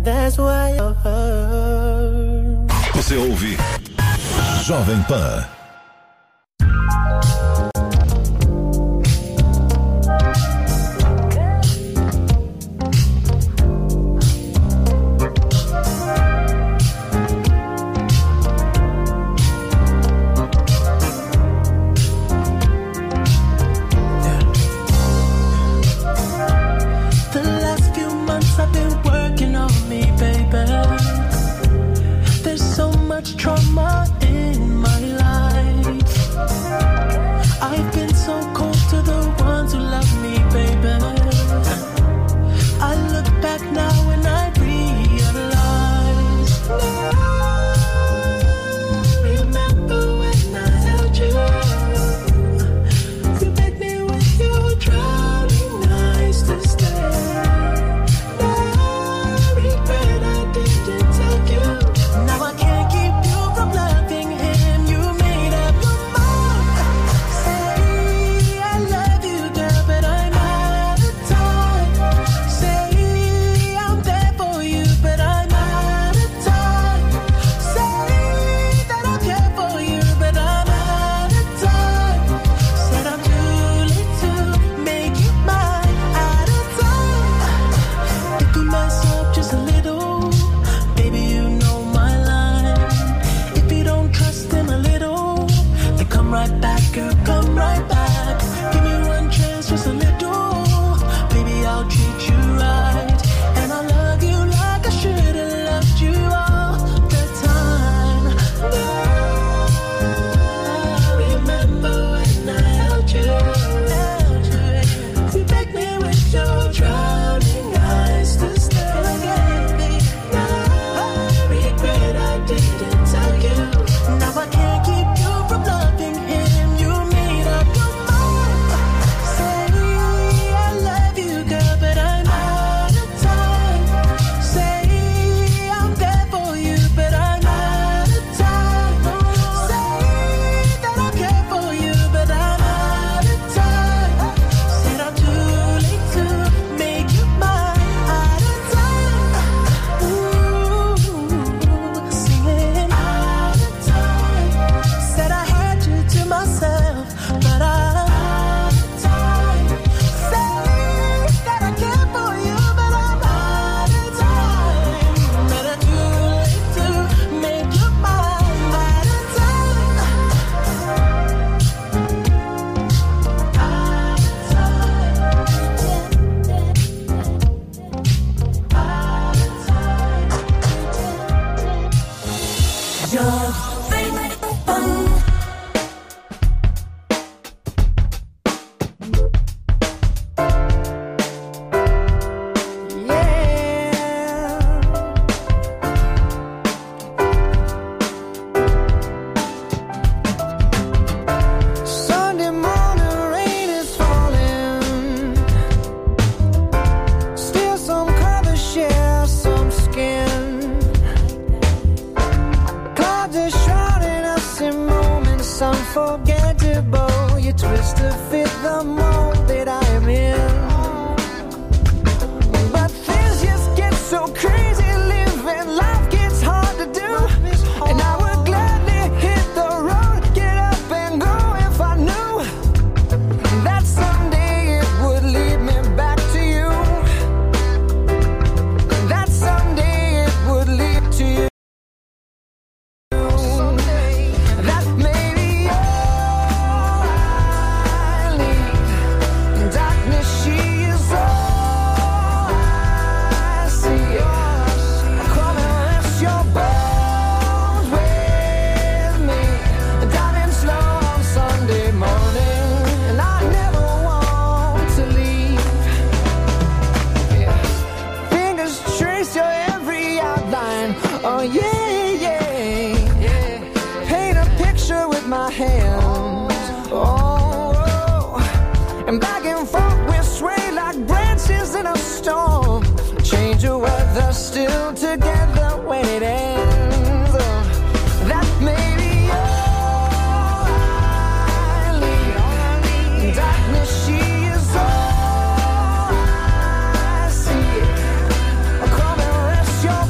That's why you're hurt. Você ouve Jovem Pan. Trauma in my life. I've been so cold to the ones who love me, baby. I look back now and I realize. Remember when I held you? You begged me with your drowning eyes to stay. No regret I didn't tell you. Now I can't keep loving him. You made up your mind. Say I love you, girl, but I'm out of time. Say I'm there for you, but I'm out of time. Say that I care for you, but I'm out of time. Said I'm too late to make you mine. Out of time. If you mess up just a little, baby, you know my line. If you don't trust him a little, then come right back, girl, come right back. Give me one chance, just a little. Baby, I'll treat you right. And I love you like I should have loved you all the time. Now, remember when I held you? You begged me with your drowning eyes to stay. Now, I regret I didn't tell you. Now I can't keep you from loving him. You made up your mind. Say I love you, girl, but I'm out of time. Say I'm there for you, but I'm out of time. Say that I care for you, but I'm out of time. Said I'm too late to make you mine. Out of time. Ooh, singing out of time. Said I had you to myself, but I'm out of time. Say that I care for you, but I'm out of time. Better too late to make you mine. Out of time. Sunday morning rain is falling. Still some colors share some skin. Clouds are shrouding us in moments unforgettable. You twist to fit the mold that I am in. But things just get so crazy, living life gets hard to do. And I would gladly hit the road, get up and go if I knew that someday it would lead me back to you. That someday it would lead to you. That maybe all I need. Darkness, she is all I see. Come and rest your bones with me. Driving slow on Sunday morning, and I never want to leave. Yeah. Fingers trace your every outline. Oh yeah, yeah. Paint a picture with my hands. Oh, and back and forth we sway like branches in a storm. Change the weather, still together when it ends. Oh, that may be all I need. Darkness, she is all I see. Come and rest your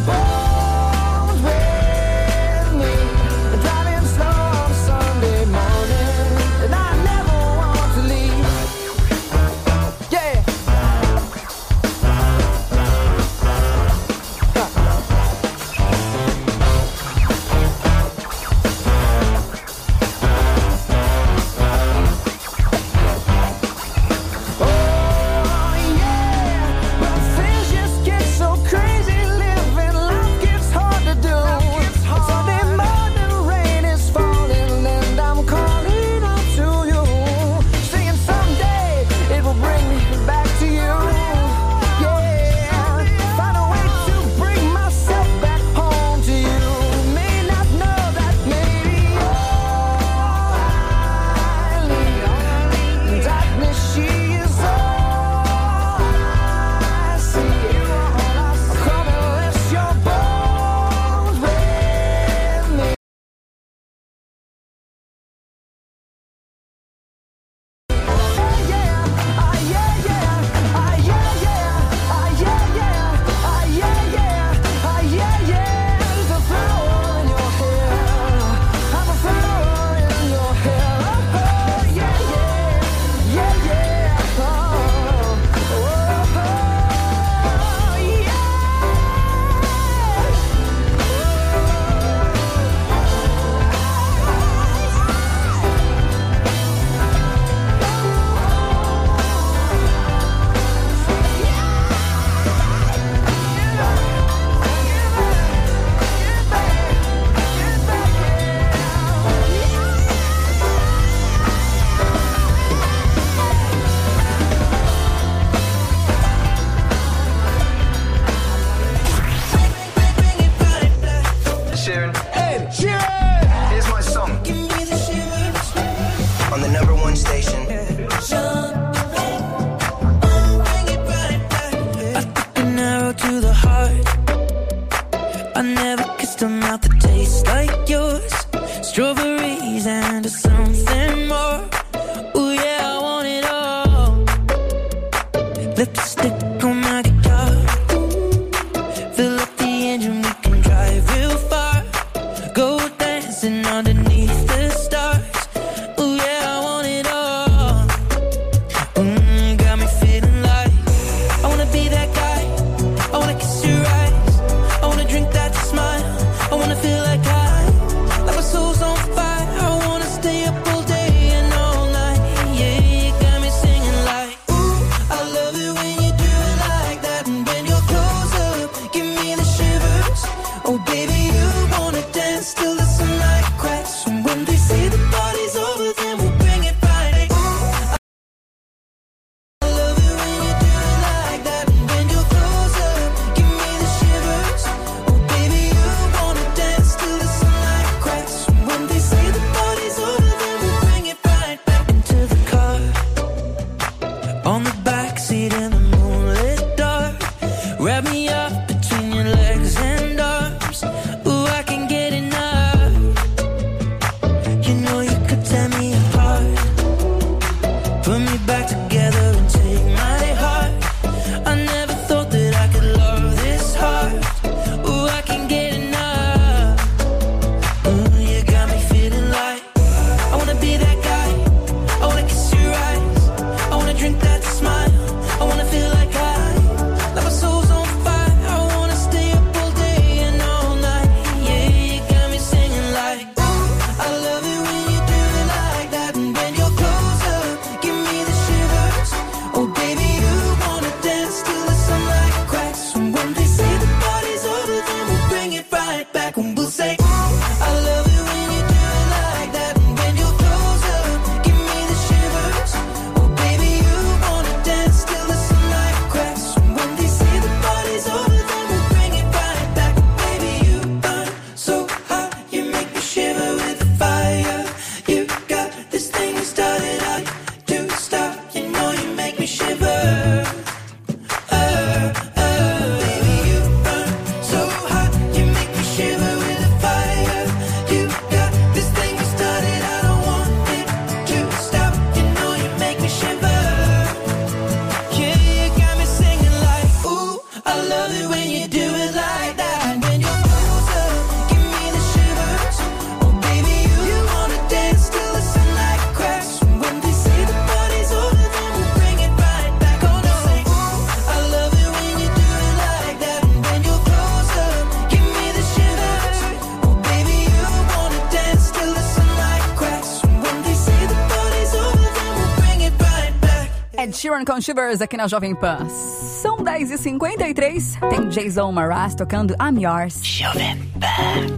Sheeran com Shivers aqui na Jovem Pan. São 10h53. Tem Jason Mraz tocando I'm Yours. Jovem Pan.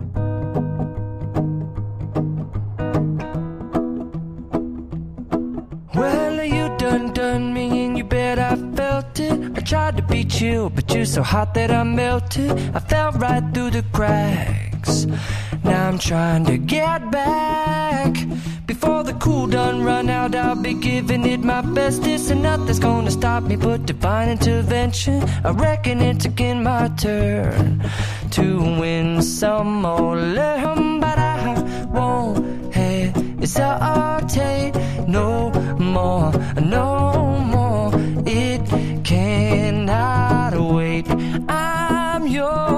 Well, you done me and you bet I felt it. I tried to beat you, but you're so hot that I melted. I fell right through the cracks. Now I'm trying to get back. Before the cool done run out, I'll be giving it my best. This and nothing's gonna stop me but divine intervention. I reckon it's again my turn to win some or learn, but I won't hesitate no more, no more. It cannot wait. I'm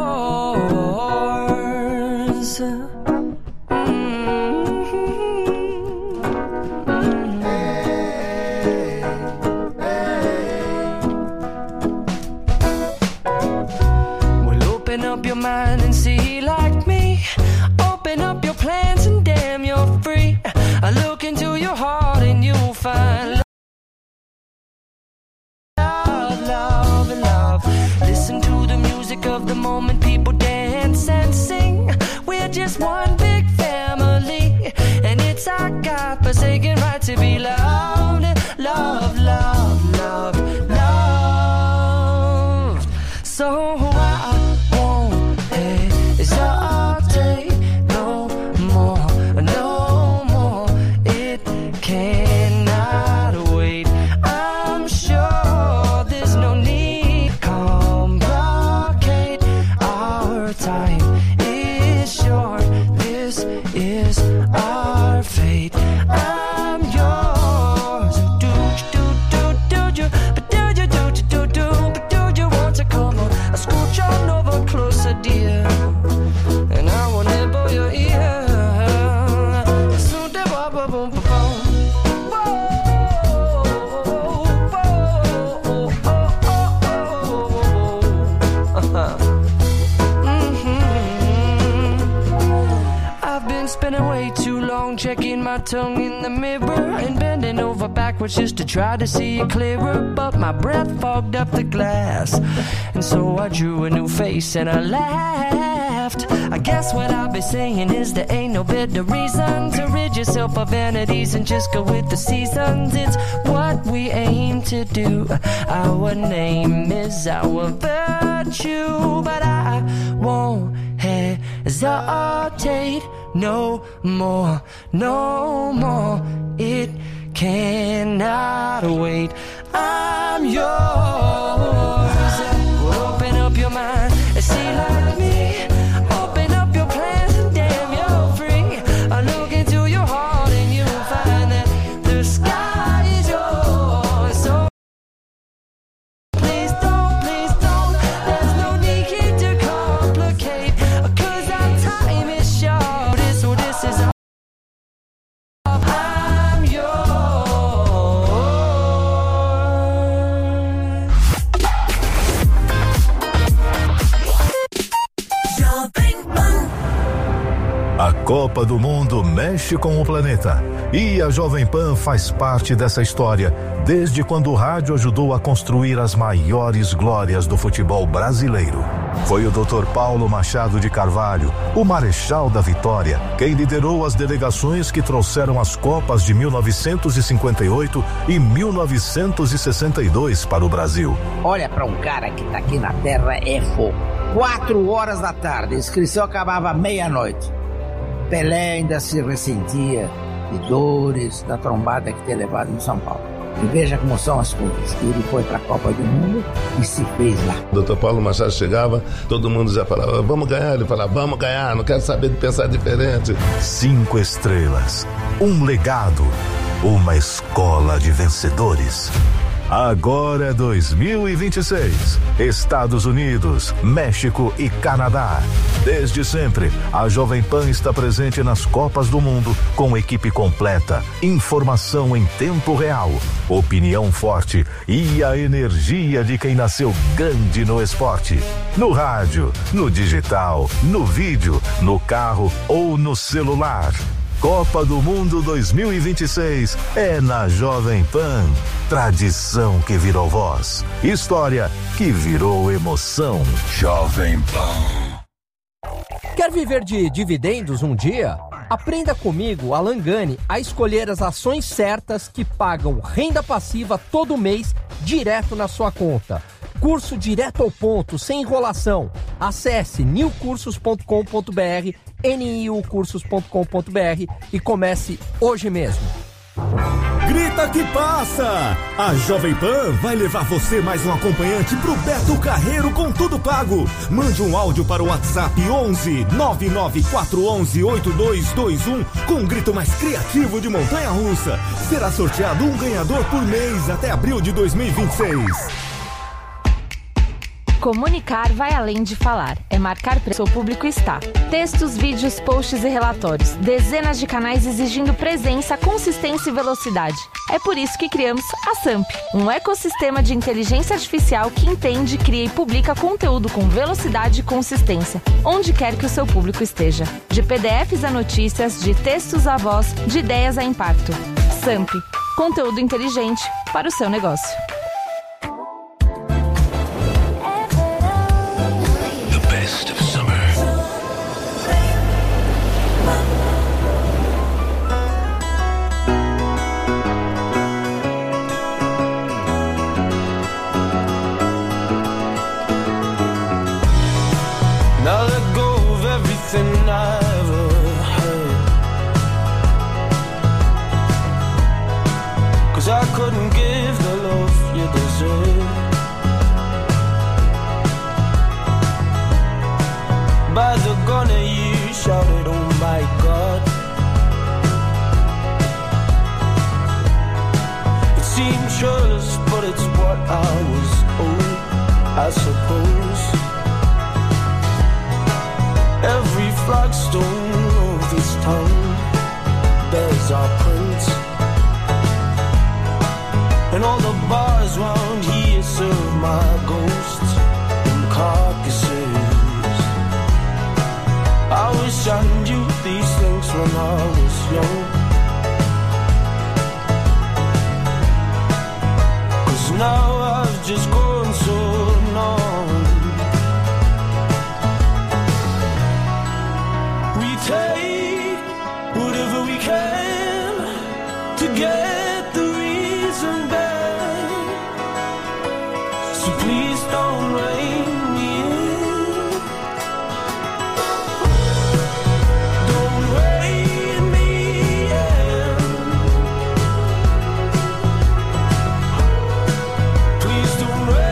yours. Well, open up your mind and see like me. Open up your plans and damn, you're free. I look into your heart and you'll find love, love, love. Listen to the music of the moment, people dance and sing. We're just one big family, and it's our God-forsaken right to be loved, love, love, love, loved. So I won't hesitate no more, no more. It cannot wait. I'm sure there's no need to complicate. Our time is short. This is our fate. I'm yours. Do you, but do you, but do you want to come on? I scooch on over closer, dear, and I will nibble your ear. Soon they boom, boom, boom, boom. I've been spending way too long checking my tongue in the mirror and bending over backwards just to try to see it clearer, but my breath fogged up the glass, and so I drew a new face and I laughed. I guess what I'll be saying is there ain't no better reason to rid yourself of vanities and just go with the seasons. It's what we aim to do. Our name is our virtue, but I won't hesitate no more, no more. It cannot wait. I'm yours. Open up your mind and see like me. Open up your plans and damn, you're free. I look into your heart and you'll find that the sky is yours. So please don't, there's no need to complicate, 'cause our time is short. So this is I'm yours. A Copa do Mundo mexe com o planeta e a Jovem Pan faz parte dessa história desde quando o rádio ajudou a construir as maiores glórias do futebol brasileiro. Foi o Dr. Paulo Machado de Carvalho, o Marechal da Vitória, quem liderou as delegações que trouxeram as Copas de 1958 e 1962 para o Brasil. Olha, para um cara que tá aqui na terra é fogo. 4 horas da tarde, a inscrição acabava meia-noite. Pelé ainda se ressentia de dores da trombada que tinha levado em São Paulo. E veja como são as coisas. Ele foi para a Copa do Mundo e se fez lá. O Dr. Paulo Machado chegava, todo mundo já falava, vamos ganhar. Ele falava, vamos ganhar, não quero saber de pensar diferente. 5 estrelas, um legado, uma escola de vencedores. Agora é 2026. Estados Unidos, México e Canadá. Desde sempre, a Jovem Pan está presente nas Copas do Mundo com equipe completa, informação em tempo real, opinião forte e a energia de quem nasceu grande no esporte. No rádio, no digital, no vídeo, no carro ou no celular. Copa do Mundo 2026 é na Jovem Pan. Tradição que virou voz. História que virou emoção. Jovem Pan. Quer viver de dividendos um dia? Aprenda comigo, Alan Gani, a escolher as ações certas que pagam renda passiva todo mês direto na sua conta. Curso direto ao ponto, sem enrolação. Acesse newcursos.com.br, niucursos.com.br e comece hoje mesmo. Grita que passa! A Jovem Pan vai levar você mais um acompanhante pro Beto Carreiro com tudo pago. Mande um áudio para o WhatsApp 11 99411 8221 com um grito mais criativo de montanha-russa. Será sorteado um ganhador por mês até abril de 2026. Comunicar vai além de falar. É marcar preço. O público está. Textos, vídeos, posts e relatórios. Dezenas de canais exigindo presença, consistência e velocidade. É por isso que criamos a SAMP, um ecossistema de inteligência artificial que entende, cria e publica conteúdo com velocidade e consistência, onde quer que o seu público esteja. De PDFs a notícias, de textos a voz, de ideias a impacto. SAMP, conteúdo inteligente para o seu negócio. Now let go of everything I ever heard, 'cause I couldn't give the love you deserve. By the gunner you shouted, oh my God. It seemed shirtless, but it's what I was owed, I suppose. Every flagstone of this town bears our prints, and all the bars round here serve my ghosts and carcasses. I wish I knew these things when I was young, 'cause now I've just grown so numb. Take whatever we can to get the reason back, so please don't rein me in. Don't rein me in. Please don't rein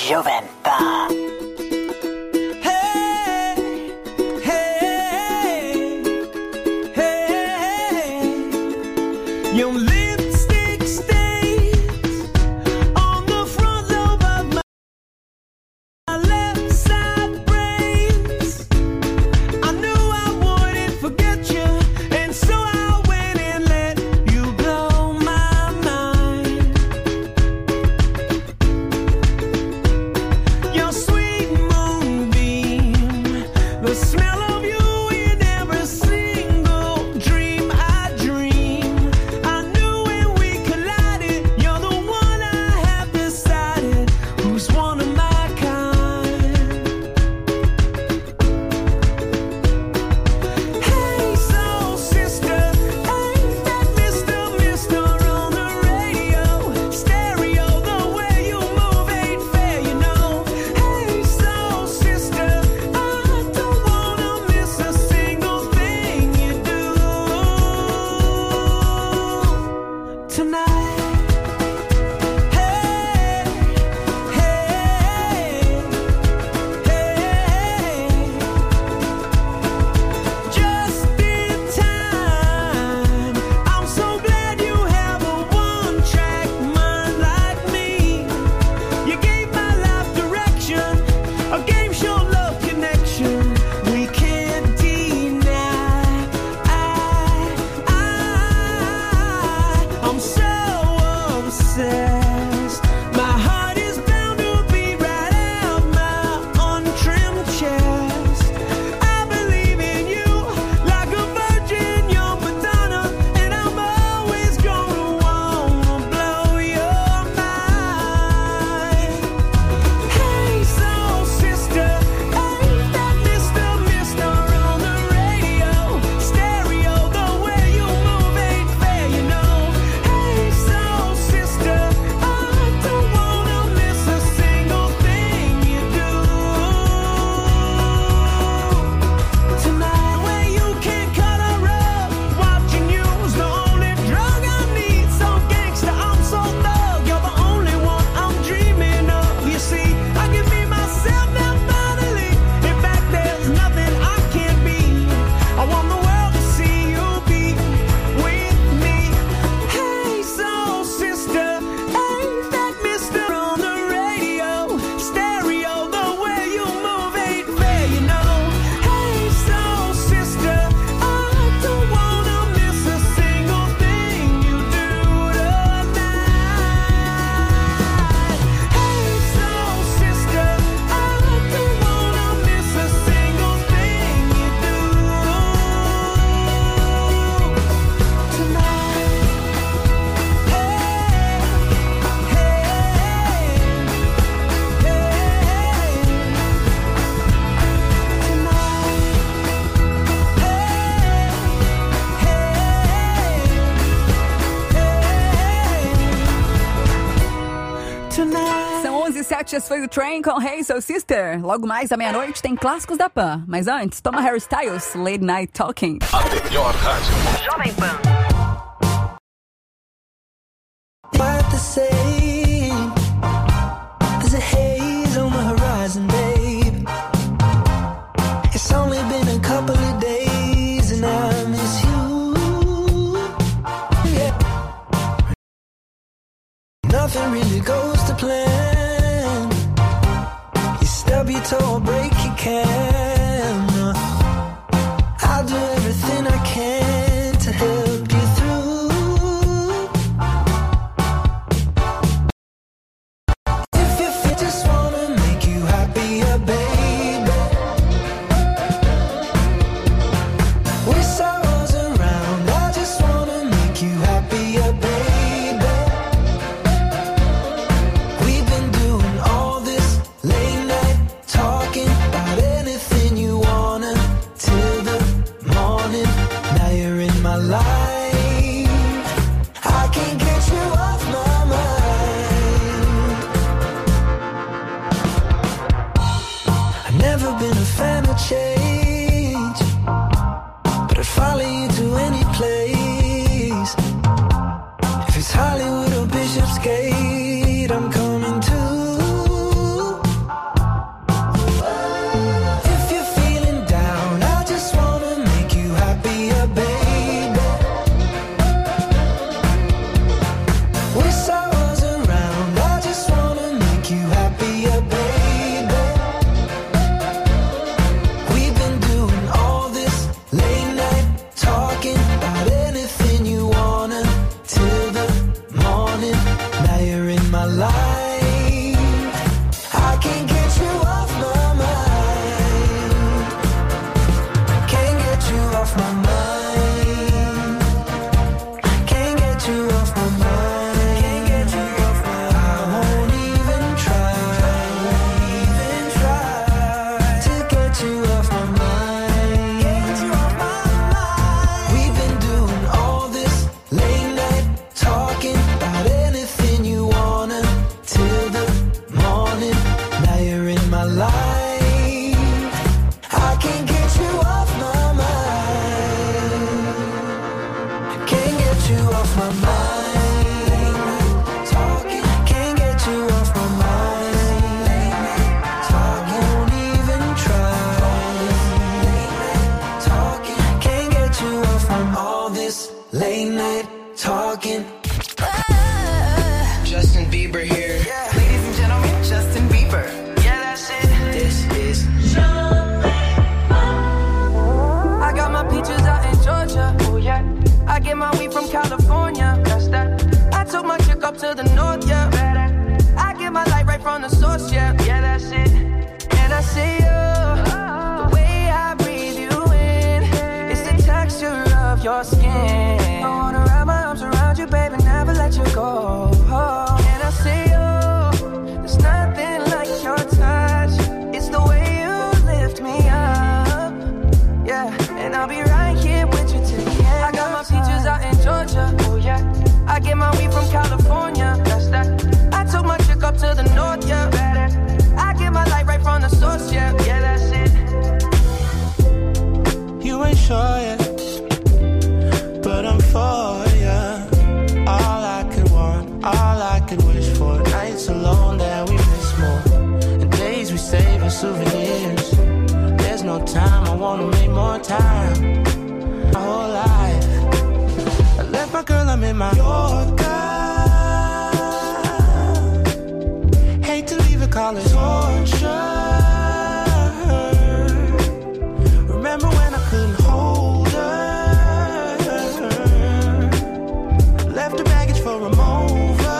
Jovem Pan. Your lipstick stains on the front lobe of my left side brains. I knew I wouldn't forget you, and so I went and let you blow my mind. Your sweet moonbeam, the smell of you in every single dream I dream. I knew when we collided, you're the one I have decided who's one of my kind. Hey, soul sister, ain't that Mr. on the radio? Stereo, the way you move ain't fair, you know. Hey, soul sister, I don't wanna miss a single thing you do tonight. Hey, hey, hey, just in time. I'm so glad you have a one-track mind like me. You gave my life direction, a game show love connection we can't deny. I'm so obsessed. My heart is bound to beat right out my untrimmed chest. I believe in you like a virgin, young Madonna, and I'm always gonna wanna blow your mind. Hey, soul sister, ain't that Mr. on the radio? Stereo, the way you move ain't fair, you know. Hey, soul sister, I don't wanna miss a single thing you do tonight. Where you can't cut a rug, watching you's the only drug I need. So gangsta, I'm so thug, you're the only one I'm dreaming of. You see, I can be myself now finally. In fact, there's nothing I can't be. I want the world to see you be with me. Hey, soul sister, ain't that Mr. on the radio? Stereo, the way you move ain't fair, you know. Hey, soul sister, I don't wanna miss a single thing you do tonight. Hey, soul sister, I don't wanna miss a single thing you do tonight. São 11h07, esse foi o Train com Hey Soul Sister. Logo mais à meia-noite tem clássicos da Pan. Mas antes, toma Harry Styles, Late Night Talking. A melhor rádio. Jovem Pan. Quite the same. There's a haze on the horizon, babe. It's only been a couple of days and I miss you. Yeah. Nothing really goes to plan. You stub your toe or break your can. I'll do everything I can to help you through. If you feel, just wanna make you happier, baby. With sorrows around, I just wanna make you happier, baby. We've been doing all this late night talking about anything you wanna till the morning. Now you're in my life. I can't get you off my mind. I've never been a fan of change, but I'd follow you to any place. If it's Hollywood or Bishopsgate, I'm coming too. years. There's no time, I wanna make more time. My whole life, I left my girl, I'm in my Yorker. Hate to leave it, call it torture. Remember when I couldn't hold her? Left her baggage for a mover.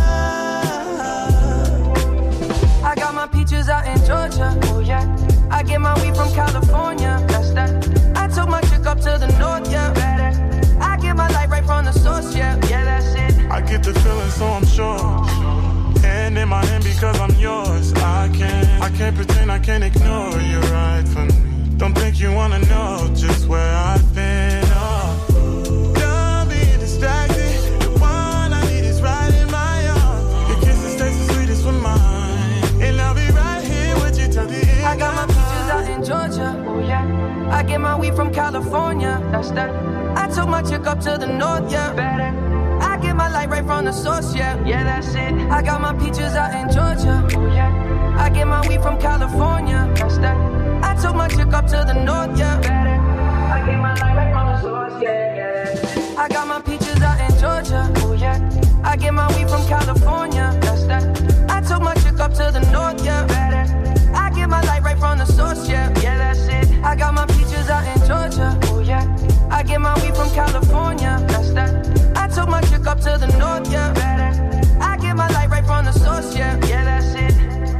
I got my peaches out in Georgia. Oh yeah. I get my weed from California. That's that. I took my chick up to the north, yeah. I get my light right from the source, yeah. Yeah, that's it. I get the feeling, so I'm sure. Hand in my hand because I'm yours. I can't pretend, I can't ignore you right from me. Don't think you wanna know just where I've been. Oh, don't be distracted. The one I need is right in my arms. Your kisses taste the sweetest with mine, and I'll be right here with you till the end. I got my peaches out in Georgia. Oh yeah. I get my weed from California. That's that. I took my chick up to the north, yeah. Better. I get my light right from the source, yeah. Yeah, that's it. I got my peaches out in Georgia. Oh yeah. I get my weed from California. That's that. I took my chick up to the north, yeah. Better. I get my light right from the source, yeah. I got my peaches out in Georgia. Oh yeah. I get my weed from California. That's that. I took my chick up to the north, yeah. Better. I get my light right from the source, yeah. Yeah, that's it. I got my peaches out in Georgia. Oh yeah. I get my weed from California. That's that. I took my chick up to the north, yeah. Better. I get my light right from the source, yeah. Yeah, that's it.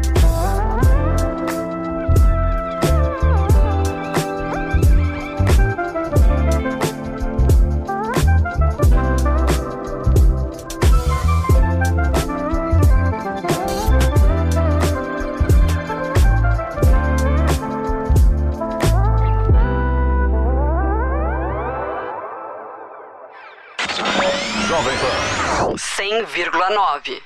Jovem Pan 100,9.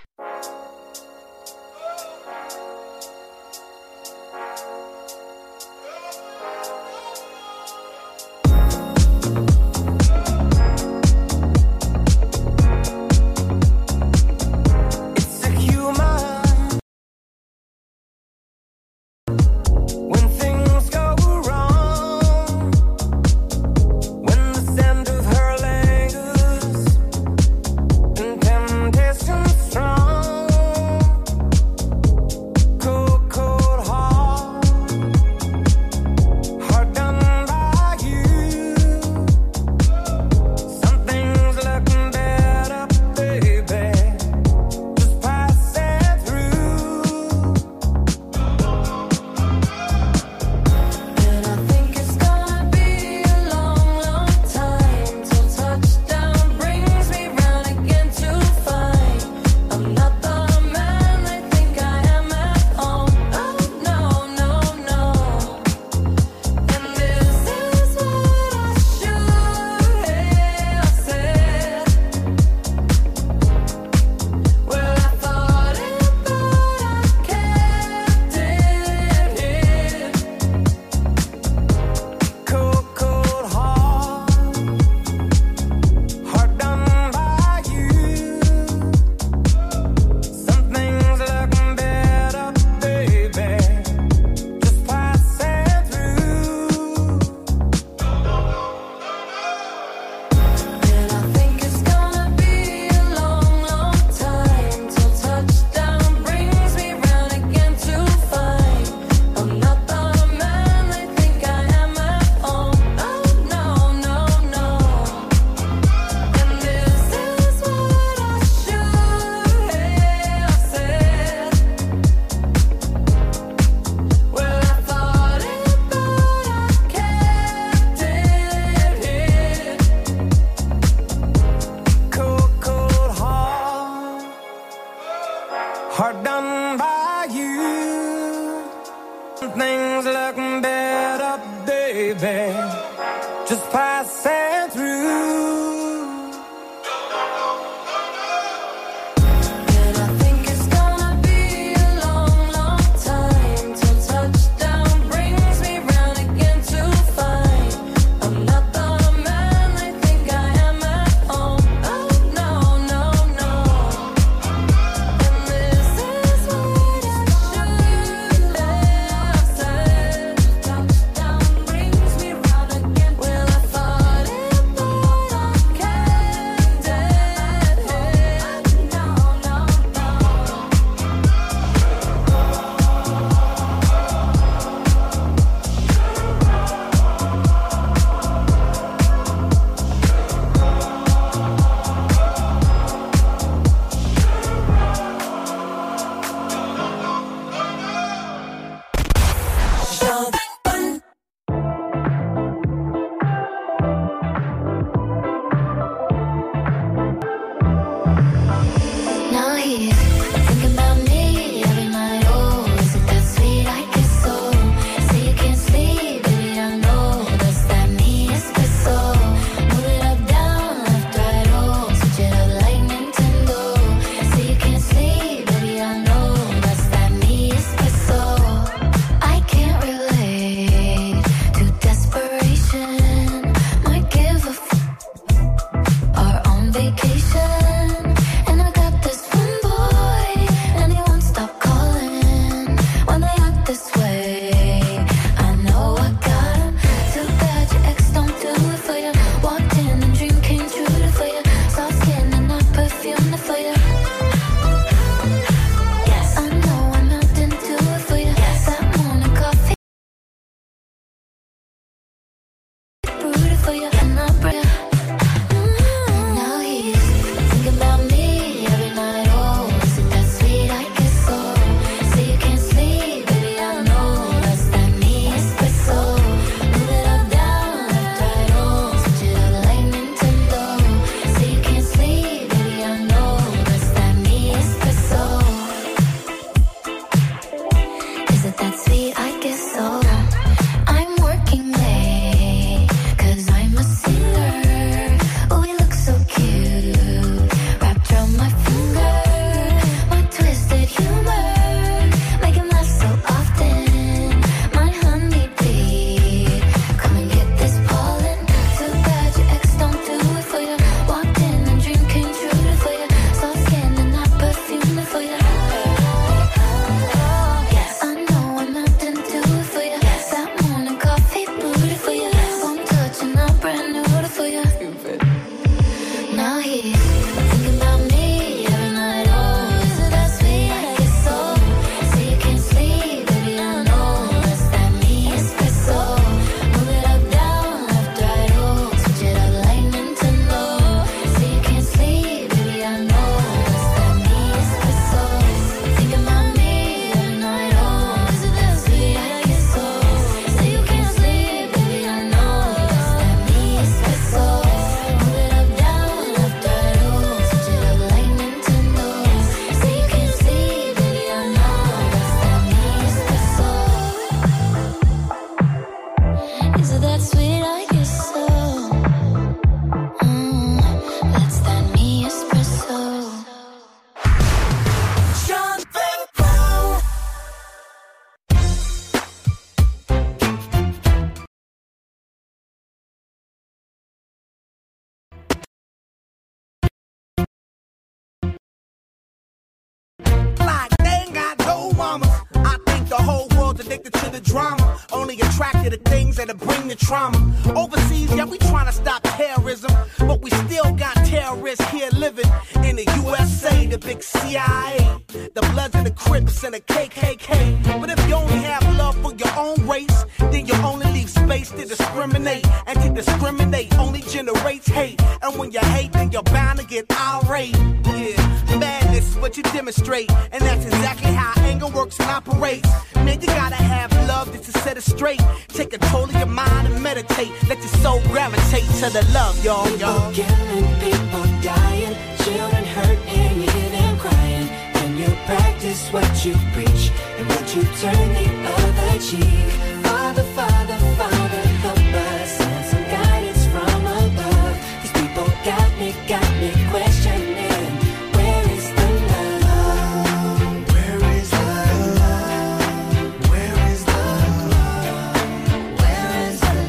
Hard done by you. Things look better, baby. Just passing through. The whole world's addicted to the drama, only attracted to things that'll bring the trauma. Overseas, yeah, we trying to stop terrorism, but we still got terrorists here living in the USA, the big CIA, the Bloods and the Crips and the KKK. But if you only have love for your own race, then you only leave space to discriminate, and to discriminate only generates hate. And when you hate, then you're bound to get irate. Yeah, madness is what you demonstrate, and that's exactly how anger works and operates. Man, you gotta have love just to set it straight. Take control of your mind and meditate. Let your soul gravitate to the love, y'all. People killing, people dying, children hurt and you hear them crying. When you practice what you preach, and would you turn the other cheek? Father, Father, Father, help us, send some guidance from above. These people got me questioning. Where is the love? Where is the love? Where is the love? Where is the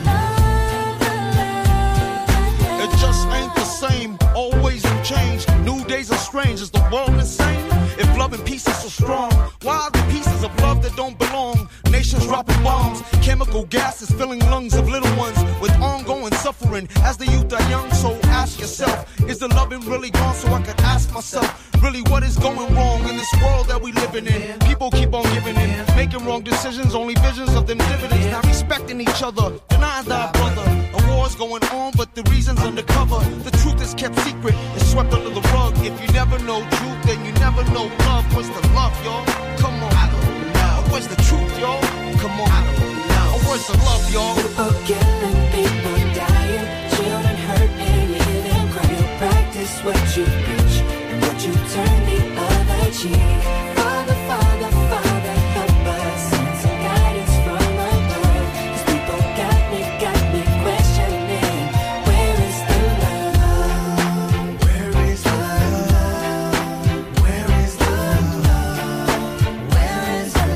love? It just ain't the same, always in change. New days are strange, is the world insane? If love and peace is so strong, why are the pieces of love that don't belong? Nations dropping bombs, chemical gases filling lungs of little ones with ongoing suffering as the youth are young. So ask yourself, is the loving really gone? So I could ask myself, really what is going wrong in this world that we living in? People keep on giving in, making wrong decisions, only visions of them dividends. Not respecting each other, denying thy brother. A war's going on, but the reason's undercover. The truth is kept secret, it's swept under the rug. If you never know truth, then you never know love. What's the love, y'all? Come on, I don't know. Where's the truth, y'all? Come on, I don't know. Where's the love, y'all? People killing, people dying, children hurt and you hear them cry. You practice what you preach, and would you turn the other cheek? Father, Father, Father, help us, send some guidance from above. These people got me questioning. Where is the love? Where is the love? Where is the love? Where is the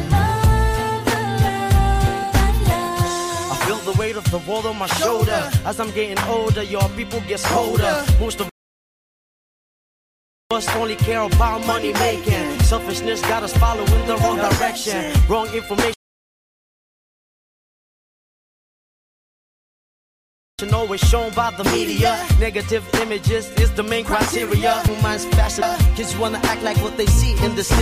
love? I feel the weight of the world on my shoulder. As I'm getting older, your people gets colder. Most of us only care about money making. Selfishness got us following the wrong direction. Wrong information always shown by the media. Negative images is the main criteria. Who minds fashion? Kids wanna act like what they see in the city.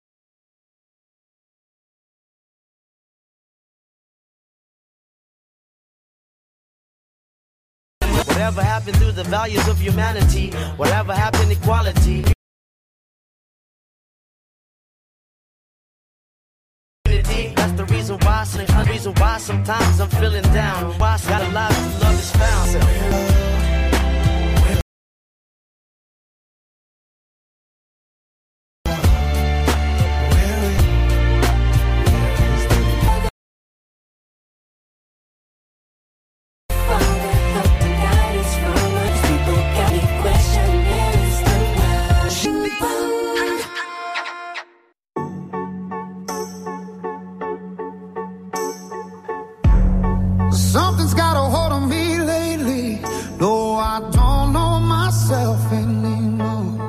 Whatever happened to the values of humanity? Whatever happened to equality? That's the reason why sometimes I'm feeling down. Why I got a lot of love is found. Something's got a hold on me lately. No, I don't know myself anymore.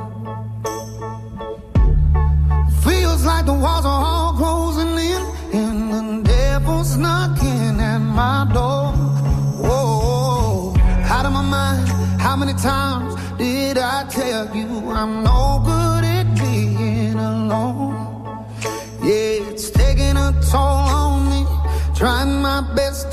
Feels like the walls are all closing in, and the devil's knocking at my door. Whoa, out of my mind. How many times did I tell you I'm no good at being alone? Yeah, it's taking a toll on me. Trying my best.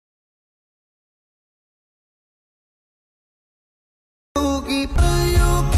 Keep you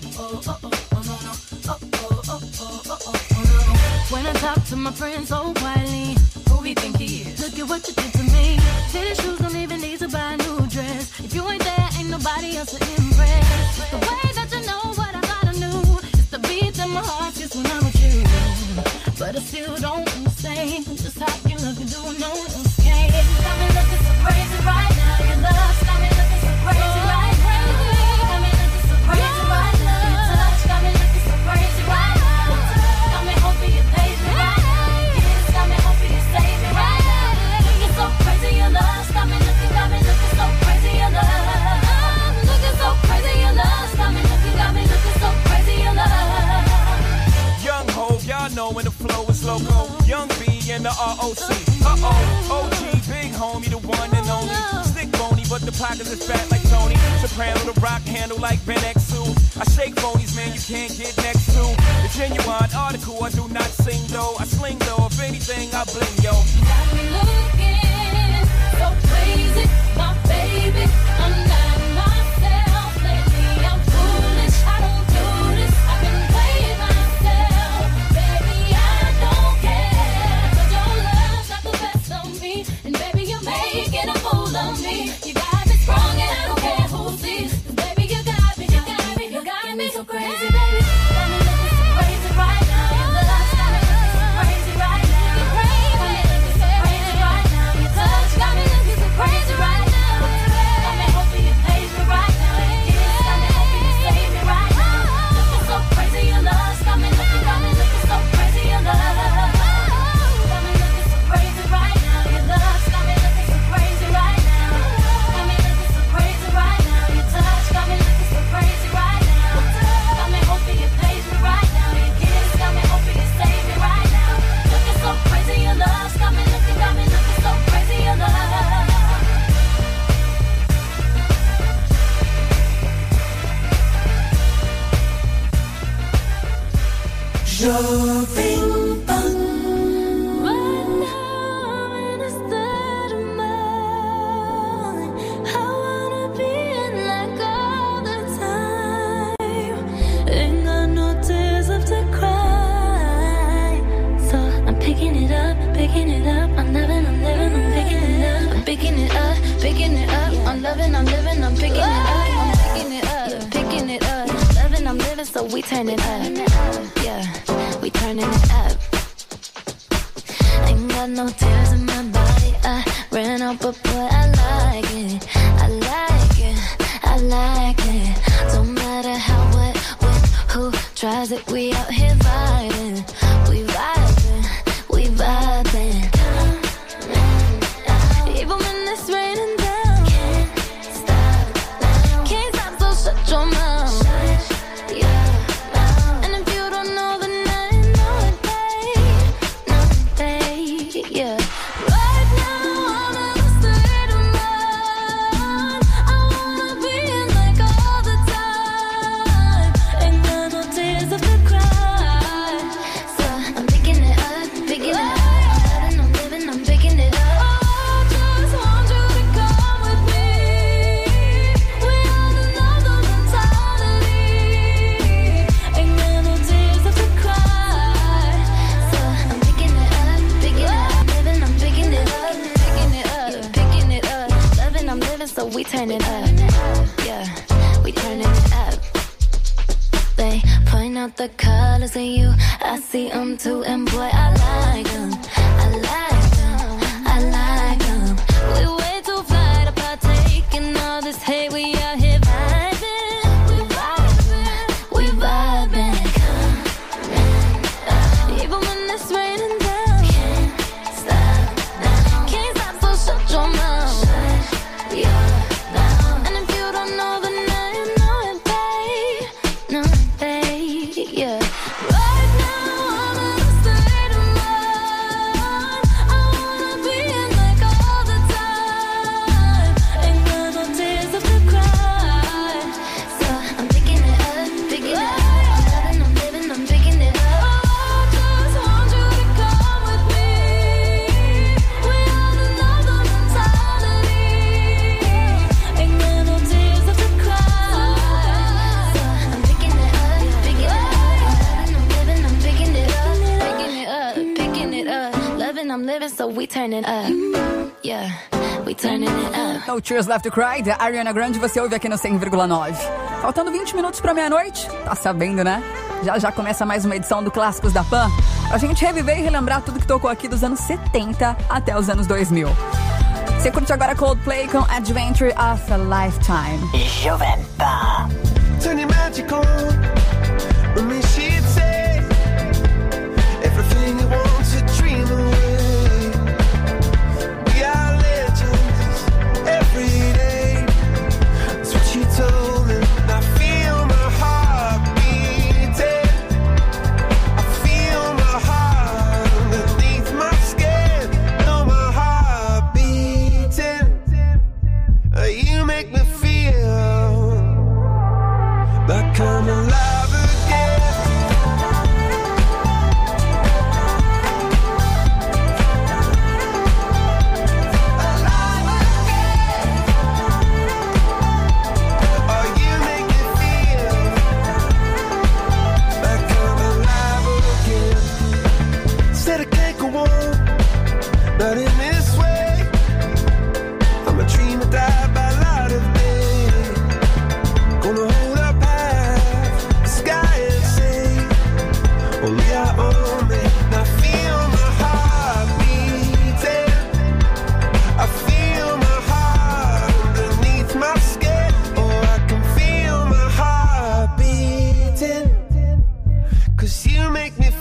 When I talk to my friends so quietly, who we think he is? Look at what you did to me. Tennis shoes don't even need to buy a new dress. If you ain't there, ain't nobody else to impress. The way that you know what I thought I knew is the beat in my heart just when I'm with you. But I still don't understand just how you look and do no one else can. Got me looking so crazy right now. Your love's got me looking so crazy right now. Got me looking so crazy right now. Your touch got me looking so crazy right now. Got me hoping you page me right now. Your kiss got me hoping you save me right now. Looking so crazy, your love's got me looking so crazy, your love. Looking so crazy, your love's got me looking so crazy, your love. Young Hov, y'all know when the flow is loco. Young B and the ROC. OG, big homie, the one and only. Stick bony, but the pockets is fat like Tony. Soprano, the rock handle like Ben X2. I shake phonies, man, you can't get next to. The genuine article, I do not sing though. I sling though, if anything, I bling, yo. Got me looking so crazy, my baby. I'm not myself lately. I'm foolish, I don't do this. I've been playing myself, baby. I don't care, 'cause your love's got the best of me, and baby, you're making a fool of me. You got me strong, and I don't care who sees. 'Cause baby, you got me so crazy, baby. Got me looking so crazy right now. Your love's got me looking so crazy right now. You're crazy, got me looking so crazy right now. Your touch got me looking so crazy right now. Got me hoping you page me right now. Your kiss got me hoping you save me right now. Looking so crazy, your love's got me looking so crazy, your love. Got me looking so crazy right now. Your love's got me looking so crazy right now. Got me looking so crazy right now. Your touch got me looking so crazy right now. Got me hoping you page me right now. Your kiss got me hoping you save me right now. Looking so crazy, your love's got me looking so crazy, your love. Jovem Pan. Right now I'm in a state of mind. I wanna be in like all the time. Ain't got no tears left to cry. So I'm picking it up. I'm living, I'm picking it up. I'm picking it up. I'm loving, I'm living, I'm picking it up. I'm picking it up. Loving, I'm living, so we turn it up. Yeah, we turning it up. Ain't got no tears in my body. I ran out, but boy, I like it. I like it. I like it. Don't matter how, what, when, who tries it. We out here vibing. We vibing. We vibing. Even when it's raining down, can't stop now. Can't stop, so shut your mouth. And if you don't know, then I know it, babe. Yeah. Right now I'm in a state of mind. I wanna be in like all the time. Ain't got no tears left to cry. So I'm picking it up. I'm living, I'm picking it up. I just want you to come with me. We are another mentality. Ain't got no tears left to cry. So I'm picking it up. Living, I'm picking it up. Picking it up. Loving, I'm living, so we turn it up. Yeah, we turning it up. They point out the colors in you. I see them too, and boy, I like them. I like them. I like them. We way too fly to partake in all this hate. We out here vibing. We vibing. We vibing. Even when it's raining down, can't stop now. Can't stop, so shut your mouth. And if you don't know, then I know it, babe. No, babe. Yeah. Right now I'm in a state of mind. I wanna be in like all the time. Ain't got no tears left to cry. So I'm picking it up. I'm living, I'm picking it up. I just want you to come with me. We are another mentality. Ain't got no tears left to cry. So I'm picking it up. I'm living, so we turning up. Yeah, we turning it up. No Tears Left to Cry, da Ariana Grande, você ouve aqui no 100,9. Faltando 20 minutos pra meia-noite, tá sabendo, né? Já começa mais uma edição do Clássicos da Pan, pra gente reviver e relembrar tudo que tocou aqui dos anos 70 até os anos 2000. Você curte agora Coldplay com Adventure of a Lifetime. Jovem Pan. Turn your magic on. With me she'd say everything you want to dream away. We are legends every day. That's what she told me. I feel my heart beating. I feel my heart underneath my skin. Know my heart beating. You make me feel like I'm alive again. Alive again. Oh, you make me feel like I'm alive again. Said I can't go on, not in this way. I'm a dreamer, die by light of day. Gonna hold up half the sky and say, only I own me. I feel my heart beating. I feel my heart underneath my skin. Oh, I can feel my heart beating. 'Cause you make me